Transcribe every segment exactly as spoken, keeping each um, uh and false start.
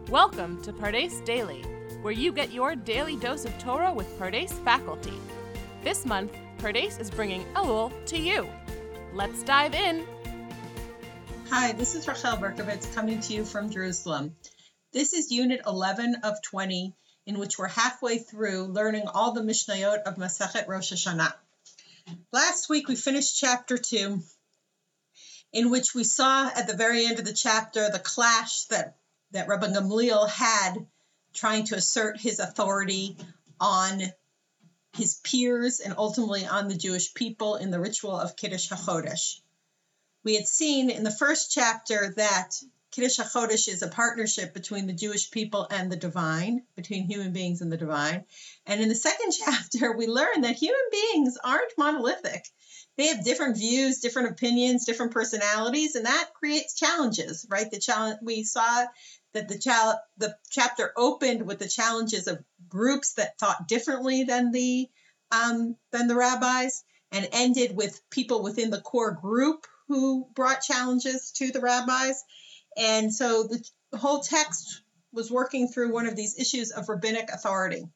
Welcome to Pardes Daily, where you get your daily dose of Torah with Pardes faculty. This month, Pardes is bringing Elul to you. Let's dive in. Hi, this is Rachel Berkovitz coming to you from Jerusalem. This is Unit eleven of twenty, in which we're halfway through learning all the Mishnayot of Masechet Rosh Hashanah. Last week we finished chapter two, in which we saw at the very end of the chapter the clash that, that Rabbi Gamliel had trying to assert his authority on his peers and ultimately on the Jewish people in the ritual of Kiddush HaChodesh. We had seen in the first chapter that Kiddush HaChodesh is a partnership between the Jewish people and the divine, between human beings and the divine. And in the second chapter, we learned that human beings aren't monolithic. They have different views, different opinions, different personalities, and that creates challenges, right? The challenge we saw that the, chal- the chapter opened with the challenges of groups that thought differently than the um, than the rabbis, and ended with people within the core group who brought challenges to the rabbis. And so the whole text was working through one of these issues of rabbinic authority.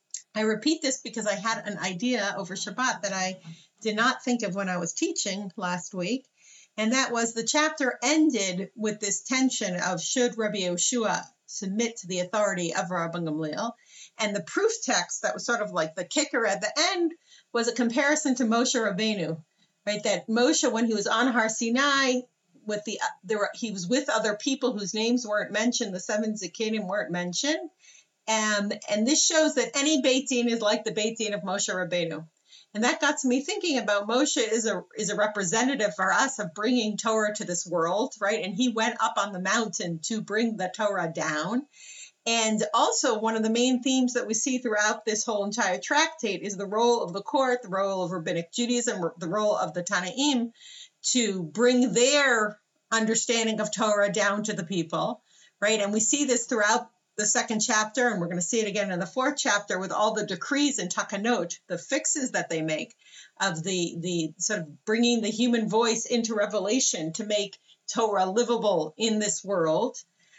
I repeat this because I had an idea over Shabbat that I did not think of when I was teaching last week, and that was the chapter ended with this tension of should Rabbi Yehoshua submit to the authority of Rabbi Gamliel, and the proof text that was sort of like the kicker at the end was a comparison to Moshe Rabbeinu, right? That Moshe, when he was on Har Sinai, with the there were, he was with other people whose names weren't mentioned, the seven Zikanim weren't mentioned, and and this shows that any Beit Din is like the Beit Din of Moshe Rabbeinu. And that got to me thinking about Moshe is a is a representative for us of bringing Torah to this world, right? And he went up on the mountain to bring the Torah down. And also one of the main themes that we see throughout this whole entire tractate is the role of the court, the role of Rabbinic Judaism, the role of the Tanaim to bring their understanding of Torah down to the people, right? And we see this throughout the second chapter, and we're going to see it again in the fourth chapter with all the decrees and takanot, the fixes that they make of the, the sort of bringing the human voice into revelation to make Torah livable in this world.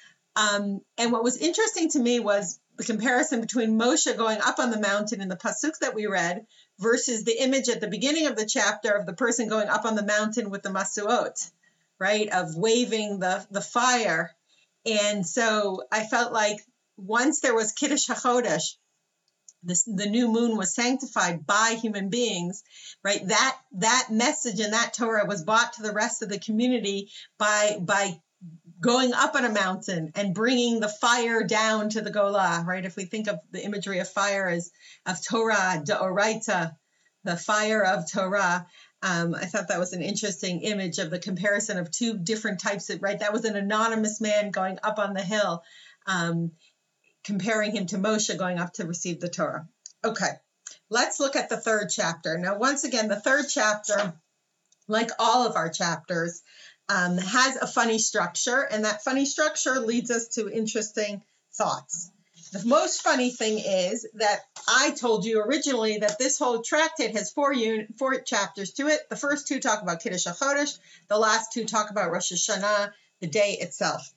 Um, and what was interesting to me was the comparison between Moshe going up on the mountain in the pasuk that we read versus the image at the beginning of the chapter of the person going up on the mountain with the masuot, right, of waving the, the fire. And so I felt like once there was Kiddush HaChodesh, this, the new moon was sanctified by human beings, right? That that message and that Torah was brought to the rest of the community by by going up on a mountain and bringing the fire down to the Golah, right? If we think of the imagery of fire as of Torah, D'Oraita, the fire of Torah, um, I thought that was an interesting image of the comparison of two different types of, right? That was an anonymous man going up on the hill, um, comparing him to Moshe going up to receive the Torah. Okay, let's look at the third chapter. Now, once again, the third chapter, like all of our chapters, um, has a funny structure, and that funny structure leads us to interesting thoughts. The most funny thing is that I told you originally that this whole tractate has four unit, four chapters to it. The first two talk about Kiddush HaChodesh. The last two talk about Rosh Hashanah, the day itself.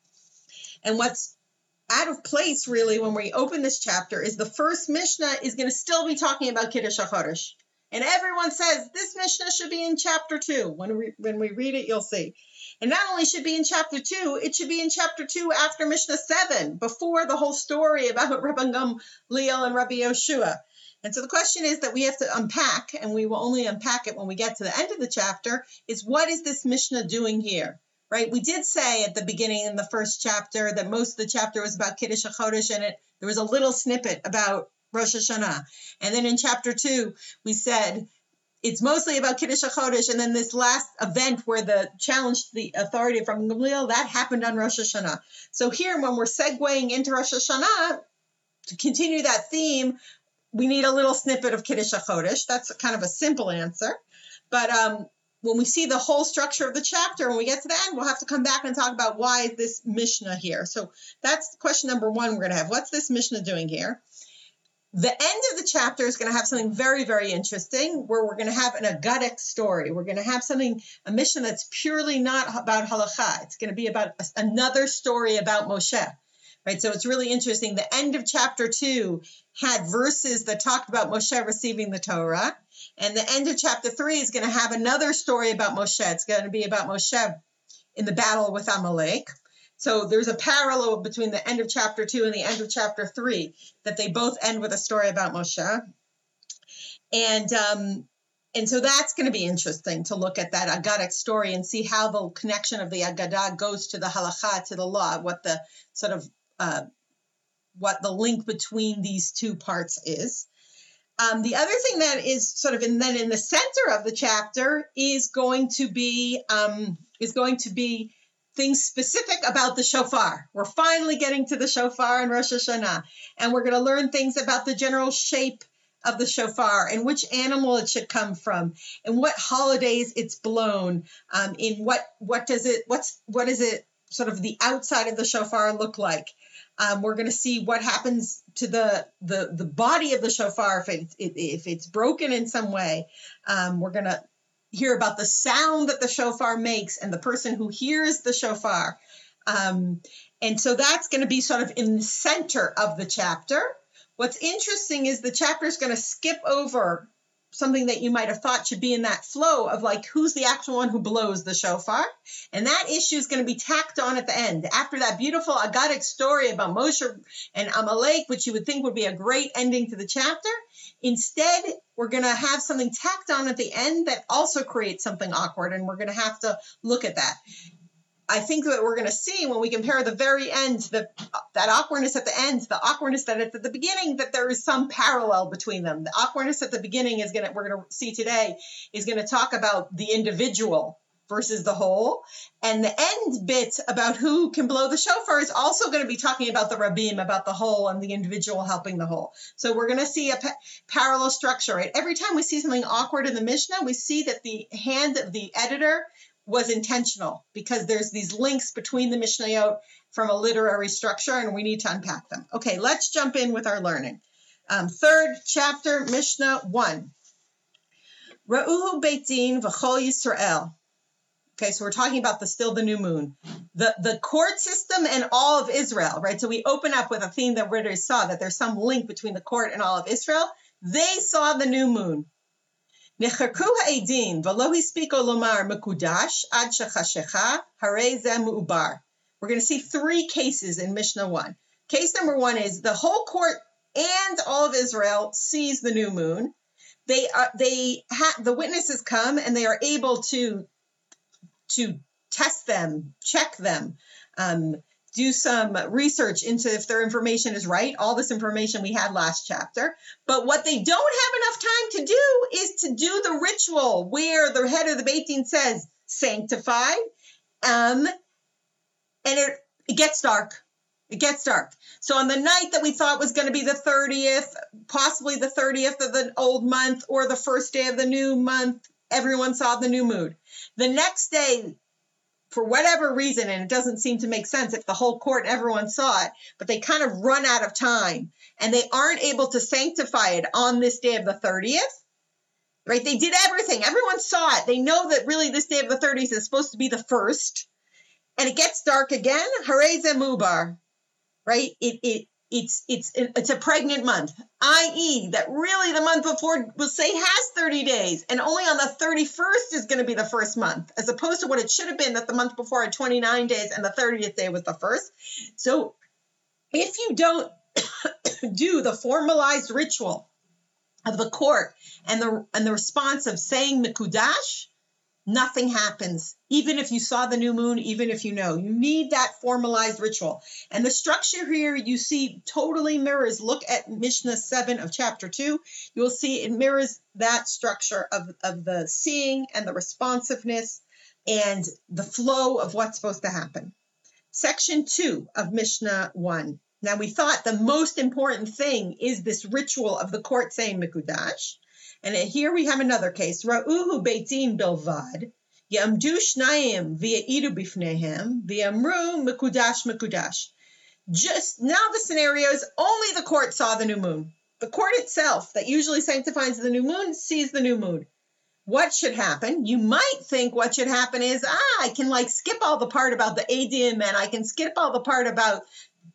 And what's out of place, really, when we open this chapter is the first Mishnah is going to still be talking about Kiddush HaChodesh. And everyone says this Mishnah should be in chapter two. When we, when we read it, you'll see. And not only should it be in chapter two, it should be in chapter two after Mishnah seven, before the whole story about Rabbi Gamliel and Rabbi Yehoshua. And so the question is that we have to unpack, and we will only unpack it when we get to the end of the chapter, is what is this Mishnah doing here, right? We did say at the beginning in the first chapter that most of the chapter was about Kiddush HaChodesh, and it there was a little snippet about Rosh Hashanah. And then in chapter two, we said it's mostly about Kiddush HaChodesh, and then this last event where the challenge to the authority from Gamliel, that happened on Rosh Hashanah. So here, when we're segueing into Rosh Hashanah, to continue that theme, we need a little snippet of Kiddush HaChodesh. That's kind of a simple answer. But um, when we see the whole structure of the chapter, when we get to the end, we'll have to come back and talk about why is this Mishnah here. So that's question number one we're going to have. What's this Mishnah doing here? The end of the chapter is going to have something very, very interesting, where we're going to have an Agadic story. We're going to have something, a mission that's purely not about halakha. It's going to be about another story about Moshe, right? So it's really interesting. The end of chapter two had verses that talked about Moshe receiving the Torah. And the end of chapter three is going to have another story about Moshe. It's going to be about Moshe in the battle with Amalek. So there's a parallel between the end of chapter two and the end of chapter three, that they both end with a story about Moshe. And um, and so that's going to be interesting to look at that Aggadic story and see how the connection of the Aggadah goes to the halakha, to the law, what the sort of uh, what the link between these two parts is. Um, the other thing that is sort of in, then in the center of the chapter is going to be um, is going to be things specific about the shofar. We're finally getting to the shofar in Rosh Hashanah, and we're going to learn things about the general shape of the shofar and which animal it should come from and what holidays it's blown. Um, in what what does it what's what is it sort of the outside of the shofar look like? Um, we're going to see what happens to the the the body of the shofar if it, if it's broken in some way. Um, we're going to hear about the sound that the shofar makes and the person who hears the shofar. Um, and so that's going to be sort of in the center of the chapter. What's interesting is the chapter is going to skip over something that you might have thought should be in that flow of like, who's the actual one who blows the shofar? And that issue is going to be tacked on at the end. After that beautiful Aggadic story about Moshe and Amalek, which you would think would be a great ending to the chapter, instead, we're going to have something tacked on at the end that also creates something awkward, and we're going to have to look at that. I think that we're going to see when we compare the very end, the, that awkwardness at the end, the awkwardness that at the beginning, that there is some parallel between them. The awkwardness at the beginning is going to, we're going to see today, is going to talk about the individual versus the whole. And the end bit about who can blow the shofar is also going to be talking about the Rabbim, about the whole and the individual helping the whole. So we're going to see a pa- parallel structure, right? Every time we see something awkward in the Mishnah, we see that the hand of the editor was intentional, because there's these links between the Mishnayot from a literary structure, and we need to unpack them. Okay, let's jump in with our learning. Um, third chapter, Mishnah one. Ra'uhu Beit Din v'chol Yisrael. Okay, so we're talking about the still the new moon. The, the court system and all of Israel, right? So we open up with a theme that we already saw, that there's some link between the court and all of Israel. They saw the new moon. Necharku ha'edin v'lo hispiko lomar mekudash ad shechashecha harei zeh mu'ubar. We're going to see three cases in Mishnah one. Case number one is the whole court and all of Israel sees the new moon. They are they ha- the witnesses come and they are able to to test them, check them, um, do some research into if their information is right, all this information we had last chapter. But what they don't have enough time to do is to do the ritual where the head of the Beit Din says, sanctified, um, and it, it gets dark. It gets dark. So on the night that we thought was going to be the thirtieth, possibly the thirtieth of the old month or the first day of the new month, everyone saw the new moon. The next day, for whatever reason, and it doesn't seem to make sense if the whole court and everyone saw it, but they kind of run out of time and they aren't able to sanctify it on this day of the thirtieth, right? They did everything. Everyone saw it. They know that really this day of the thirtieth is supposed to be the first, and it gets dark again. Harei zeh mu'ubar, right? It, it, It's it's it's a pregnant month, that is that really the month before we'll say has thirty days, and only on the thirty-first is going to be the first month, as opposed to what it should have been, that the month before had twenty-nine days and the thirtieth day was the first. So if you don't do the formalized ritual of the court and the and the response of saying Mekudash, nothing happens. Even if you saw the new moon, even if you know, you need that formalized ritual. And the structure here you see totally mirrors. Look at Mishnah seven of chapter two. You will see it mirrors that structure of, of the seeing and the responsiveness and the flow of what's supposed to happen. Section two of Mishnah one. Now we thought the most important thing is this ritual of the court saying Mekudash. And here we have another case. Ra'uhu Beit Din bilvad, yamdu shnayim v'ya'idu bifnehem, v'yamru mekudash mekudash. Just now the scenario is only the court saw the new moon. The court itself, that usually sanctifies the new moon, sees the new moon. What should happen? You might think what should happen is, ah, I can like skip all the part about the Edim, and I can skip all the part about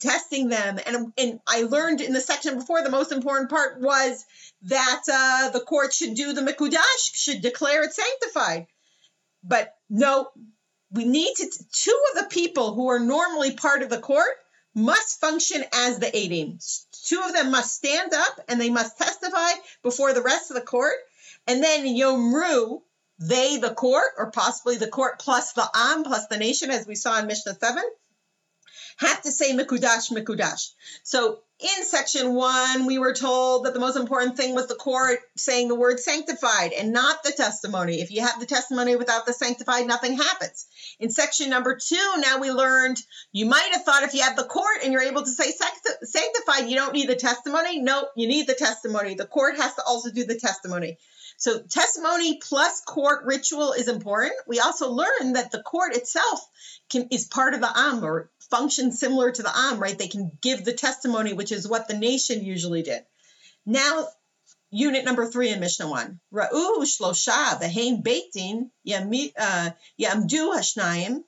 testing them. And, and I learned in the section before, the most important part was that uh, the court should do the Mekudash, should declare it sanctified. But no, we need to, two of the people who are normally part of the court must function as the Eidim. Two of them must stand up and they must testify before the rest of the court. And then Yomru, they, the court, or possibly the court plus the Am, plus the nation, as we saw in Mishnah seven, have to say Mekudash, Mekudash. So in section one, we were told that the most important thing was the court saying the word sanctified and not the testimony. If you have the testimony without the sanctified, nothing happens. In section number two, now we learned you might have thought if you have the court and you're able to say sanctified, you don't need the testimony. No, you need the testimony. The court has to also do the testimony. So testimony plus court ritual is important. We also learned that the court itself can, is part of the Am, or functions similar to the Am, right? They can give the testimony, which is what the nation usually did. Now, unit number three in Mishnah one. Ra'u shlosha v'hein beitin yamdu hashnayim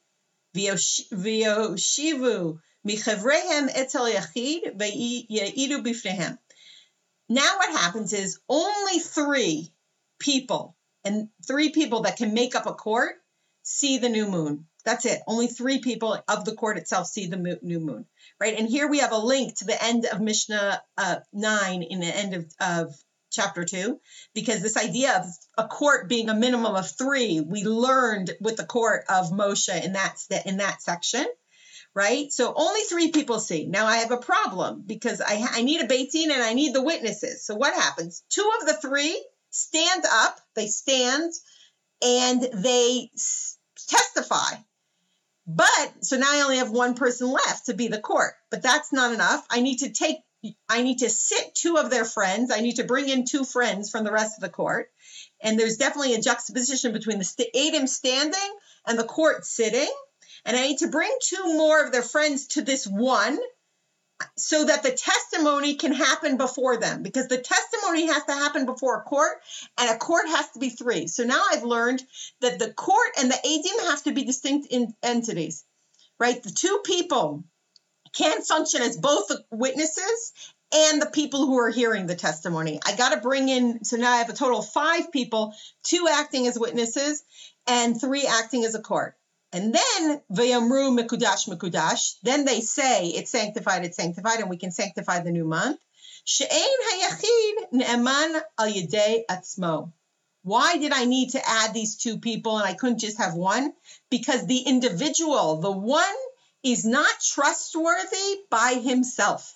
v'yoshivu michavrehem etzel yachid v'yidu bifnehem. Now what happens is only three people, and three people that can make up a court, see the new moon. That's it. Only three people of the court itself see the new moon, right? And here we have a link to the end of Mishnah uh, nine in the end of, of chapter two, because this idea of a court being a minimum of three, we learned with the court of Moshe in that, in that section, right? So only three people see. Now I have a problem because I, I need a Beit Din and I need the witnesses. So what happens? Two of the three stand up, they stand, and they s- testify. But, so now I only have one person left to be the court, but that's not enough. I need to take, I need to sit two of their friends. I need to bring in two friends from the rest of the court. And there's definitely a juxtaposition between the st- Eidim standing and the court sitting. And I need to bring two more of their friends to this one so that the testimony can happen before them, because the testimony has to happen before a court, and a court has to be three. So now I've learned that the court and the Eidim have to be distinct in entities, right? The two people can function as both the witnesses and the people who are hearing the testimony. I got to bring in, so now I have a total of five people, two acting as witnesses and three acting as a court. And then, Vayamru Mekudash Mekudash, then they say, it's sanctified, it's sanctified, and we can sanctify the new month. She'ein hayachid ne'eman al yedei atzmo. Why did I need to add these two people and I couldn't just have one? Because the individual, the one, is not trustworthy by himself,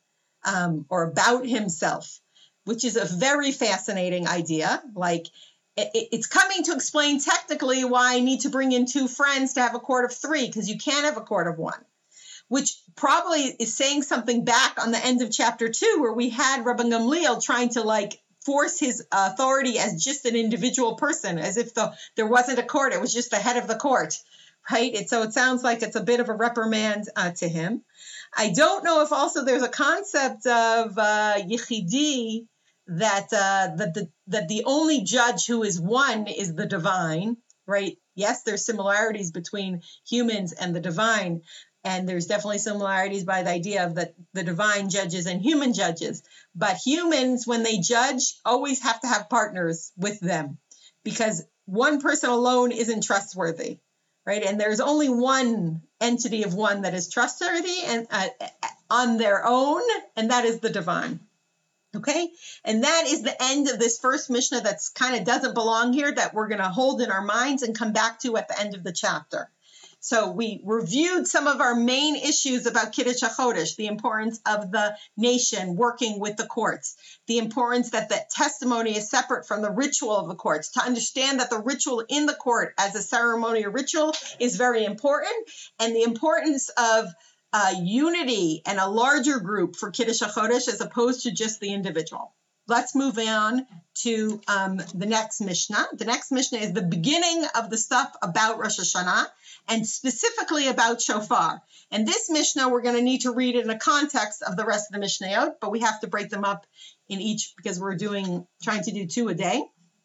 um, or about himself, which is a very fascinating idea. Like, it's coming to explain technically why I need to bring in two friends to have a court of three, because you can't have a court of one, which probably is saying something back on the end of chapter two, where we had Rabban Gamliel trying to like force his authority as just an individual person, as if the, there wasn't a court, it was just the head of the court, right? And so it sounds like it's a bit of a reprimand uh, to him. I don't know if also there's a concept of uh, yichidi, that uh, that the that the only judge who is one is the divine, right? Yes, there's similarities between humans and the divine, and there's definitely similarities by the idea of that the divine judges and human judges. But humans, when they judge, always have to have partners with them, because one person alone isn't trustworthy, right? And there's only one entity of one that is trustworthy and uh, on their own, and that is the divine. Okay, and that is the end of this first Mishnah that's kind of doesn't belong here, that we're going to hold in our minds and come back to at the end of the chapter. So we reviewed some of our main issues about Kiddush HaChodesh, the importance of the nation working with the courts, the importance that the testimony is separate from the ritual of the courts, to understand that the ritual in the court as a ceremonial ritual is very important, and the importance of Uh, unity and a larger group for Kiddush HaChodesh as opposed to just the individual. Let's move on to um, the next Mishnah. The next Mishnah is the beginning of the stuff about Rosh Hashanah, and specifically about Shofar. And this Mishnah, we're going to need to read it in the context of the rest of the Mishnayot, but we have to break them up in each because we're doing trying to do two a day.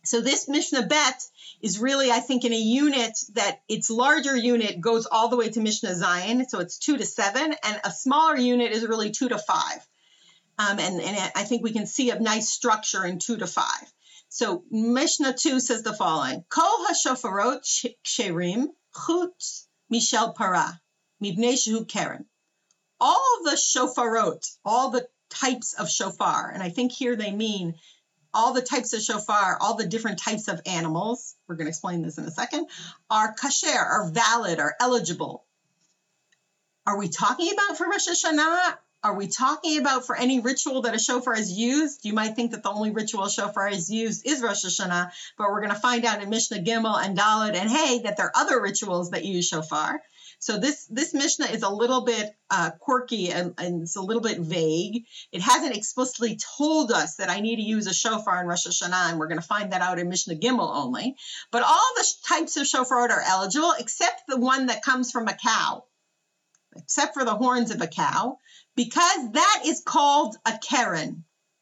So this Mishnah Bet is really, I think, in a unit that its larger unit goes all the way to Mishnah Zion. So it's two to seven, and a smaller unit is really two to five. Um, and, and I think we can see a nice structure in two to five. So Mishnah two says the following: Kol hashofarot ksherim chutz mishel para mibnei shehu keren. All the shofarot, all the types of shofar, and I think here they mean all the types of shofar, all the different types of animals, we're going to explain this in a second, are kasher, are valid, are eligible. Are we talking about for Rosh Hashanah? Are we talking about for any ritual that a shofar is used? You might think that the only ritual shofar is used is Rosh Hashanah, but we're going to find out in Mishnah Gimel and Daled and Hey that there are other rituals that use shofar. So this, this Mishnah is a little bit uh, quirky and, and it's a little bit vague. It hasn't explicitly told us that I need to use a shofar in Rosh Hashanah, and we're going to find that out in Mishnah Gimel only. But all the types of shofar are eligible except the one that comes from a cow, except for the horns of a cow, because that is called a keren.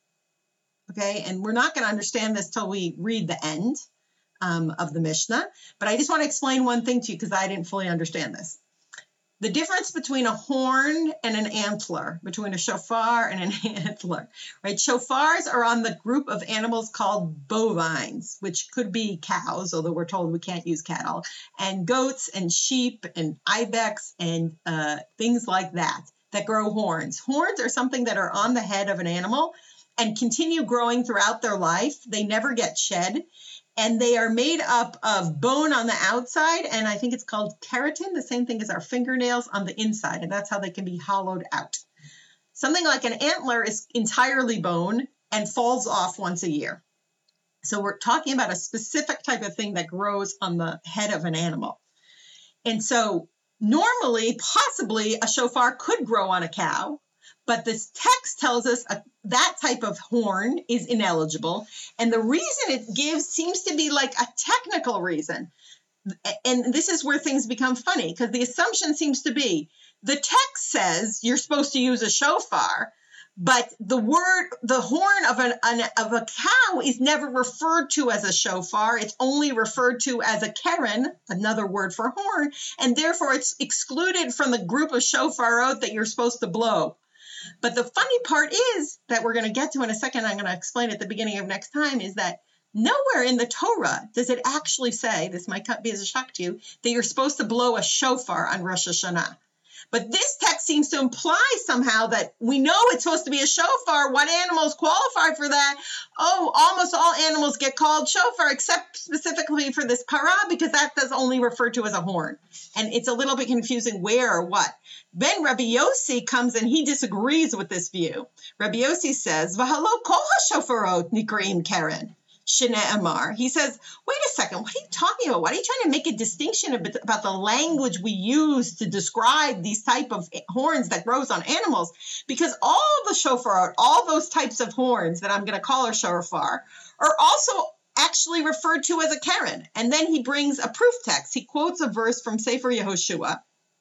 Okay, and we're not going to understand this till we read the end um, of the Mishnah. But I just want to explain one thing to you because I didn't fully understand this. The difference between a horn and an antler, between a shofar and an antler, right? Shofars are on the group of animals called bovines, which could be cows, although we're told we can't use cattle, and goats and sheep and ibex and uh, things like that, that grow horns. Horns are something that are on the head of an animal and continue growing throughout their life. They never get shed. And they are made up of bone on the outside, and I think it's called keratin, the same thing as our fingernails on the inside, and that's how they can be hollowed out. Something like an antler is entirely bone and falls off once a year. So we're talking about a specific type of thing that grows on the head of an animal. And so normally, possibly, a shofar could grow on a cow, but this text tells us a, that type of horn is ineligible. And the reason it gives seems to be like a technical reason. And this is where things become funny, because the assumption seems to be the text says you're supposed to use a shofar, but the word, the horn of, an, an, of a cow is never referred to as a shofar. It's only referred to as a keren, another word for horn, and therefore it's excluded from the group of shofarot that you're supposed to blow. But the funny part is that we're going to get to in a second, I'm going to explain at the beginning of next time, is that nowhere in the Torah does it actually say, this might be as a shock to you, that you're supposed to blow a shofar on Rosh Hashanah. But this text seems to imply somehow that we know it's supposed to be a shofar. What animals qualify for that? Oh, almost all animals get called shofar, except specifically for this para, because that does only refer to as a horn. And it's a little bit confusing where or what. Then Rabbi Yossi comes and he disagrees with this view. Rabbi Yossi says, V'halo kol ha-shofarot nikreim keren. Shne'emar. He says, wait a second, what are you talking about? Why are you trying to make a distinction about the language we use to describe these type of horns that grows on animals? Because all the shofar, all those types of horns that I'm going to call a shofar, are also actually referred to as a keren. And then he brings a proof text. He quotes a verse from Sefer Yehoshua,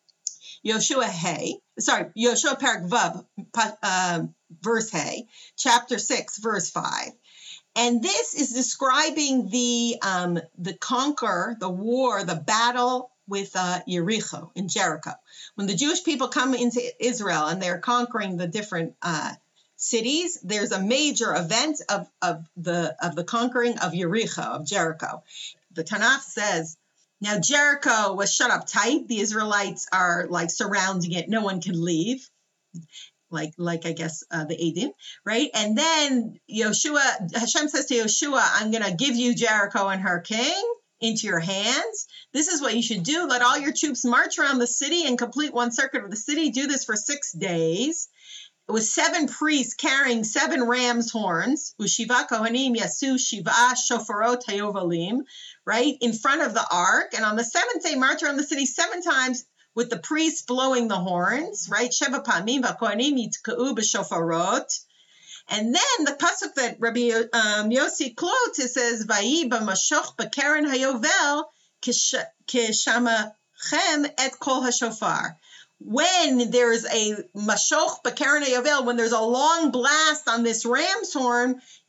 Yoshua Hay, sorry, Yoshua Parak Vav, uh, verse Hay, chapter six, verse five. And this is describing the um, the conquer, the war, the battle with uh, Jericho, in Jericho. When the Jewish people come into Israel and they're conquering the different uh, cities, there's a major event of, of, the, of the conquering of Jericho, of Jericho. The Tanakh says, now Jericho was shut up tight. The Israelites are like surrounding it. No one can leave. Like, like I guess uh, the Edom, right? And then Yoshua, Hashem says to Yoshua, I'm going to give you Jericho and her king into your hands. This is what you should do. Let all your troops march around the city and complete one circuit of the city. Do this for six days. It was seven priests carrying seven ram's horns, Ushiva Kohanim Yasu Shiva Shofarot Hayovalim, right, in front of the ark. And on the seventh day, march around the city seven times, with the priests blowing the horns, right? Sheva pamim v'kohanim yitka'u b'shofarot. And then the pasuk that Rabbi um, Yossi quotes, it says, "Vayi b'mashoch b'keren hayovel kishamachem et kol hashofar." When there's a mashoch b'keren hayovel, when there's a long blast on this ram's horn,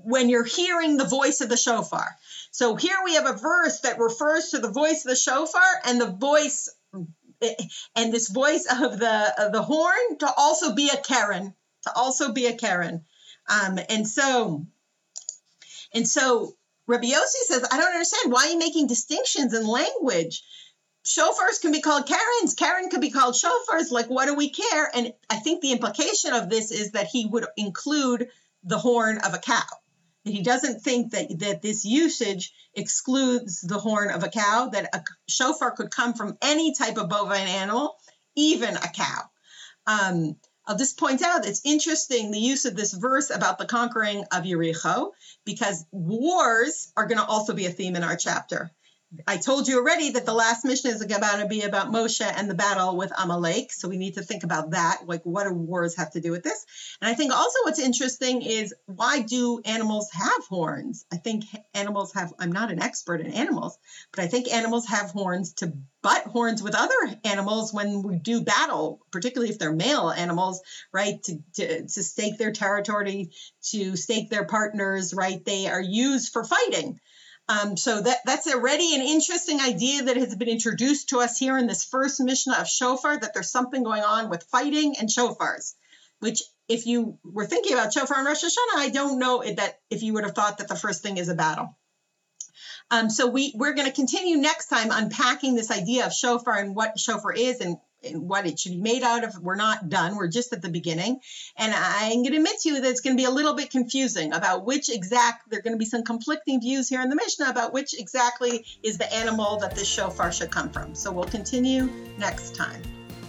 when you're hearing the voice of the shofar. So here we have a verse that refers to the voice of the shofar and the voice and this voice of the of the horn to also be a Keren, to also be a Keren. Um, and so, and so Rabbi Yossi says, I don't understand, why are you making distinctions in language? Shofars can be called Karens, Keren could be called shofars, like what do we care? And I think the implication of this is that he would include the horn of a cow. He doesn't think that, that this usage excludes the horn of a cow, that a shofar could come from any type of bovine animal, even a cow. Um, I'll just point out, it's interesting the use of this verse about the conquering of Yericho, because wars are going to also be a theme in our chapter. I told you already that the last mission is about to be about Moshe and the battle with Amalek. So we need to think about that. Like, what do wars have to do with this? And I think also what's interesting is, why do animals have horns? I think animals have, I'm not an expert in animals, but I think animals have horns to butt horns with other animals when we do battle, particularly if they're male animals, right? To, to, to stake their territory, to stake their partners, right? They are used for fighting. Um, so that, that's already an interesting idea that has been introduced to us here in this first Mishnah of shofar, that there's something going on with fighting and shofars, which if you were thinking about shofar and Rosh Hashanah, I don't know that if you would have thought that the first thing is a battle. Um, so we, we're going to continue next time unpacking this idea of shofar and what shofar is and, and what it should be made out of. We're not done. We're just at the beginning. And I'm going to admit to you that it's going to be a little bit confusing about which exact, there are going to be some conflicting views here in the Mishnah about which exactly is the animal that this shofar should come from. So we'll continue next time.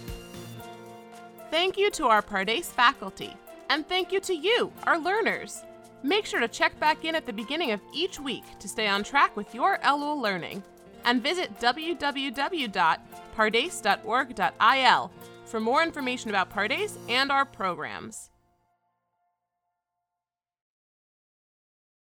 Thank you to our Pardes faculty, and thank you to you, our learners. Make sure to check back in at the beginning of each week to stay on track with your Elul learning, and visit w w w dot pardes dot org dot i l for more information about Pardes and our programs.